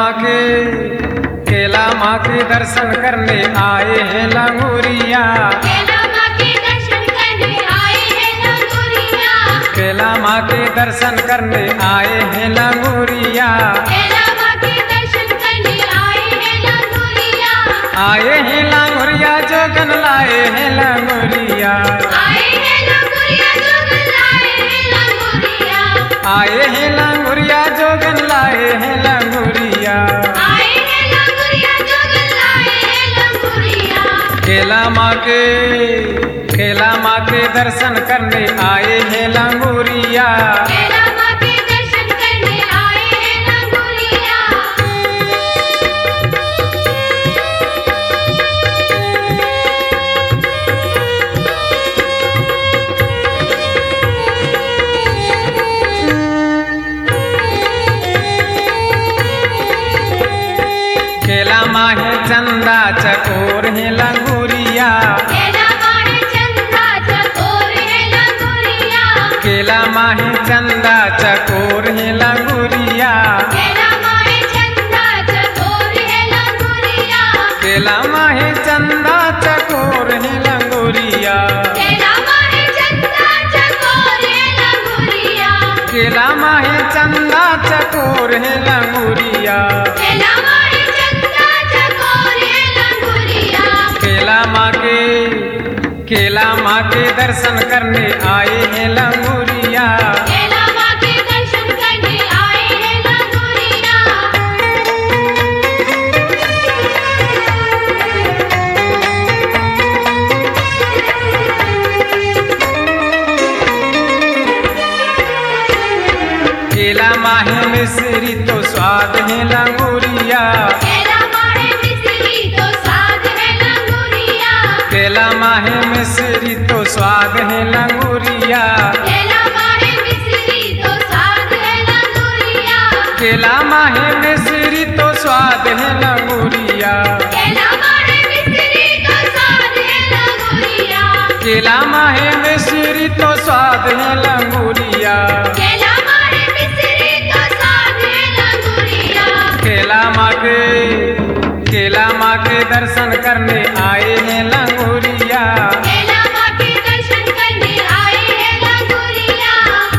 केला माँ के दर्शन करने आए हैं लंगूरिया। केला माँ के दर्शन करने आए हैं लंगूरिया। केला माँ के दर्शन करने आए हैं लंगूरिया। केला माँ के दर्शन करने आए हैं लंगूरिया। आए हैं लंगूरिया जोगन लाए हैं लंगूरिया। आए हैं लंगूरिया जोगन लाए हैं लंगूरिया। आए हैं लंगूरिया जोगन लाए हैं लंगूरिया। आए हैं लंगूरिया जोगन लाए हैं लंगूरिया। केला माँ के दर्शन करने आए हैं लंगूरिया। केला माँ के दर्शन करने आए हैं लंगूरिया। केला माँ है चंदा चकोर है लंगूरिया। केला माँ है चंदा चकोर है लंगूरिया। केला माँ है चंदा चकोर है लंगूरिया। केला माँ है चंदा चकोर है लंगूरिया। केला माँ है चंदा चकोर है लंगूरिया। केला माँ है चंदा चकोर है लंगूरिया। केला माँ है चंदा चकोर है लंगूरिया। केला माँ है चंदा चकोर है लंगूरिया। केला माँ के दर्शन करने आए हैं लंगूरिया। केला माँ के दर्शन करने आए हैं लंगूरिया। केला माँ है मिश्री तो स्वाद है लंगूरिया। केला माँ है मिश्री तो स्वाद है लंगूरिया। केला माँ है मिश्री तो स्वाद है लंगूरिया। केला माँ है मिश्री तो स्वाद है लंगूरिया। केला माँ है मिश्री तो स्वाद है लंगूरिया। केला माँ है मिश्री तो स्वाद है लंगूरिया। केला माँ है मिश्री तो स्वाद है लंगूरिया। केला माँ है मिश्री तो स्वाद है लंगूरिया। केला माँ के दर्शन करने आए हैं लंगूरिया। केला माँ के दर्शन करने आए हैं लंगूरिया।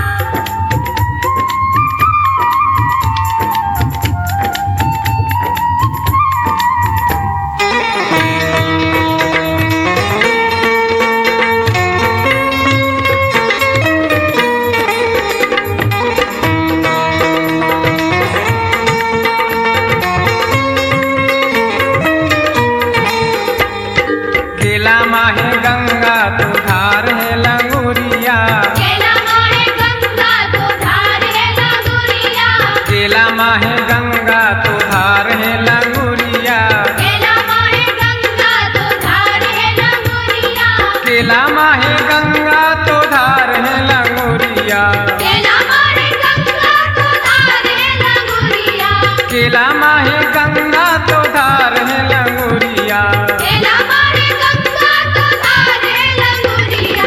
केला माँ है गंगा तो धार है लंगूरिया। केला माँ है गंगा तो धार है लंगूरिया। केला माँ है गंगा तो धार है लंगूरिया। केला माँ है गंगा तो धार है लंगूरिया। केला माँ है गंगा तो धार है लंगूरिया। केला माँ है गंगा तो धार है लंगूरिया। केला माँ है गंगा तो धार है लंगूरिया। केला माँ है गंगा तो धार है लंगूरिया।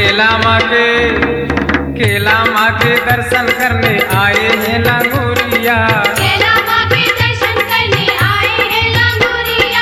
केला माँ के दर्शन करने आए हैं लंगूरिया। केला माँ के दर्शन करने आए हैं लंगूरिया।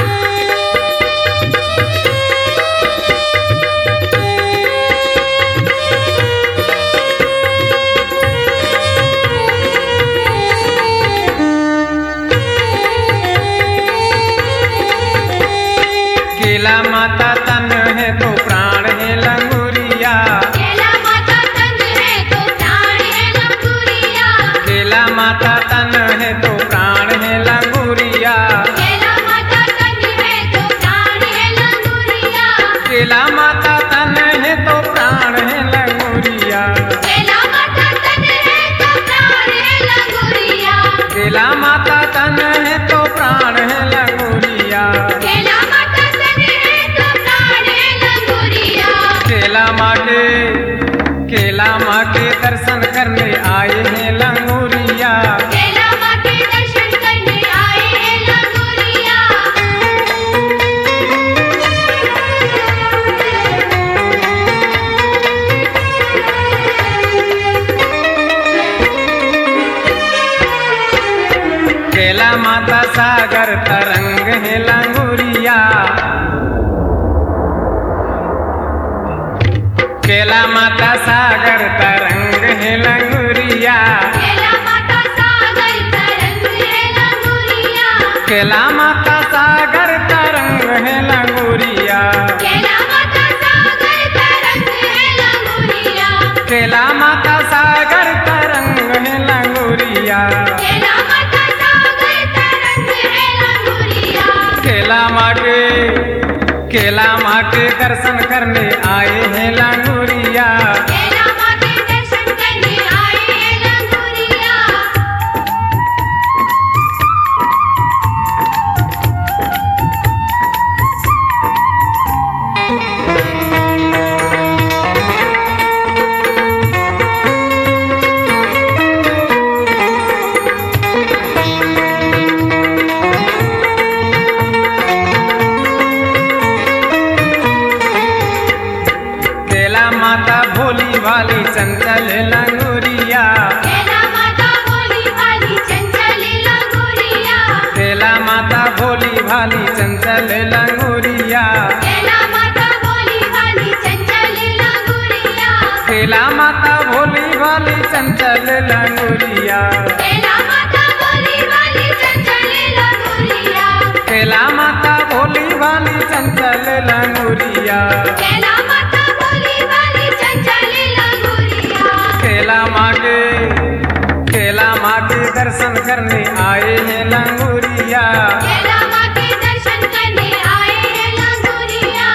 केला माता तन है तो प्राण है लंगूरिया। केला माता तन है तो प्राण है लंगूरिया। केला माता तन है तो प्राण है लंगूरिया। केला माता तन है तो प्राण है लंगूरिया। केला माता तन है तो प्राण है लंगूरिया। केला माता तन है तो प्राण है लंगूरिया। केला माता तन है तो प्राण है लंगूरिया। केला माता तन है तो प्राण तरंग है लंगूरिया। केला माता सागर तरंग है लंगूरिया। केला माता सागर तरंग है लंगूरिया। केला माता सागर तरंग है लंगूरिया। केला माता सागर तरंग है लंगूरिया। केला माता सागर तरंग है लंगूरिया। केला माता सागर तरंग है लंगूरिया। केला माँ के दर्शन करने आए हैं लंगूरिया। केला माँ के दर्शन करने आए हैं लंगूरिया। केला माता भोली भाली चंचल लंगूरिया। केला माता भोली भाली चंचल लंगूरिया। केला माता भोली भाली चंचल लंगूरिया। केला माता भोली भाली चंचल लंगूरिया। केला माता भोली भाली चंचल लंगूरिया। केला माता भोली भाली चंचल लंगूरिया। केला माता भोली भाली चंचल लंगूरिया। केला माता भोली भाली चंचल लंगूरिया। केला माँ के दर्शन करने आए हैं लंगूरिया। केला माँ के दर्शन करने आए हैं लंगूरिया।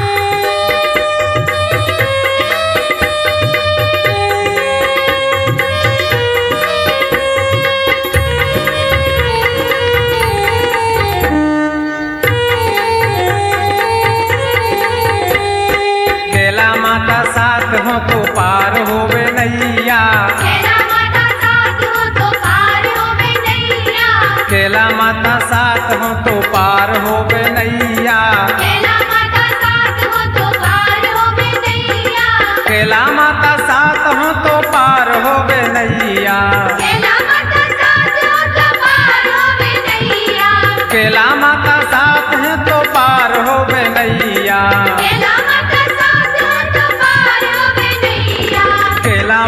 केला माता साथ हो तो पार होवे नैया। केला माता साथ हो तो पार होवे नैया। केला माता साथ हो तो पार होवे नैया। केला माता साथ हो तो पार होवे नैया। केला माता साथ हो तो पार होवे नैया। केला माता साथ हो तो पार होवे नैया। केला माता साथ है तो पार होवे नैया। केला माता साथ हो तो पार होवे नैया। केला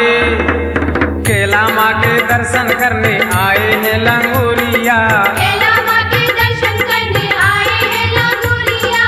माँ के दर्शन करने आए हैं लंगूरिया। केला माँ के दर्शन करने आए हैं लंगूरिया।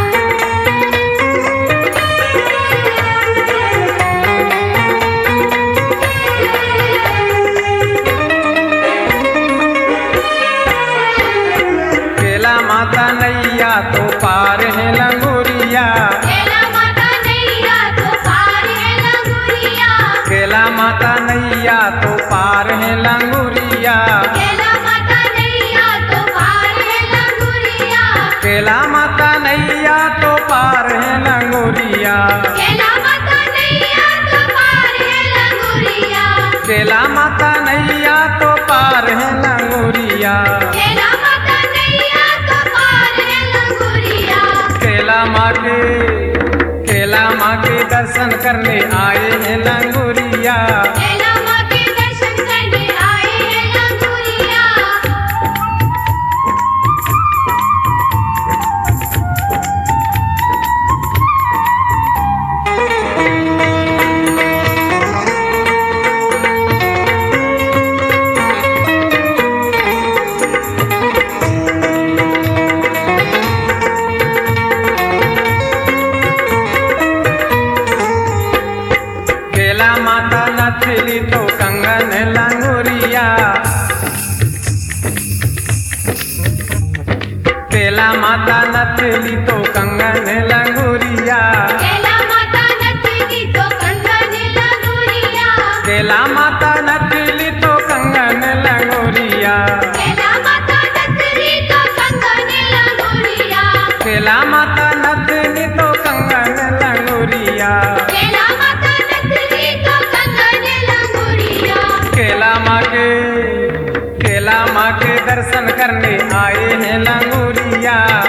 केला माता नैया तो पार है लंगूरिया। केला माता नैया तो पार है लंगूरिया। केला माता नैया तो पार है लंगूरिया। केला माता नैया तो पार है लंगूरिया। केला माता नैया तो पार है लंगूरिया। केला माता नैया तो पार है लंगूरिया। केला माता नैया तो पार है लंगूरिया। केला माता नैया तो पार है लंगूरिया। केला माँ के दर्शन करने आए हैं लंगूरिया। केला माँ के दर्शन करने आए हैं लंगूरिया। केला माता नथली तो कंगन लंगूरिया। केला माता नथली तो कंगन लंगूरिया। केला माता नथली तो कंगन लंगूरिया। केला माता नथली तो कंगन लंगूरिया। केला माता नथली तो कंगन लंगूरिया। केला माता नथली तो कंगन लंगूरिया। केला माता नथली तो कंगन लंगूरिया। केला माँ के दर्शन करने आए हैं लंगूरिया।